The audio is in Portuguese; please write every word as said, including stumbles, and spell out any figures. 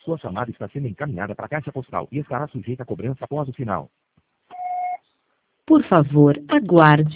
Sua chamada está sendo encaminhada para a caixa postal e estará sujeita a cobrança após o sinal. Por favor, aguarde.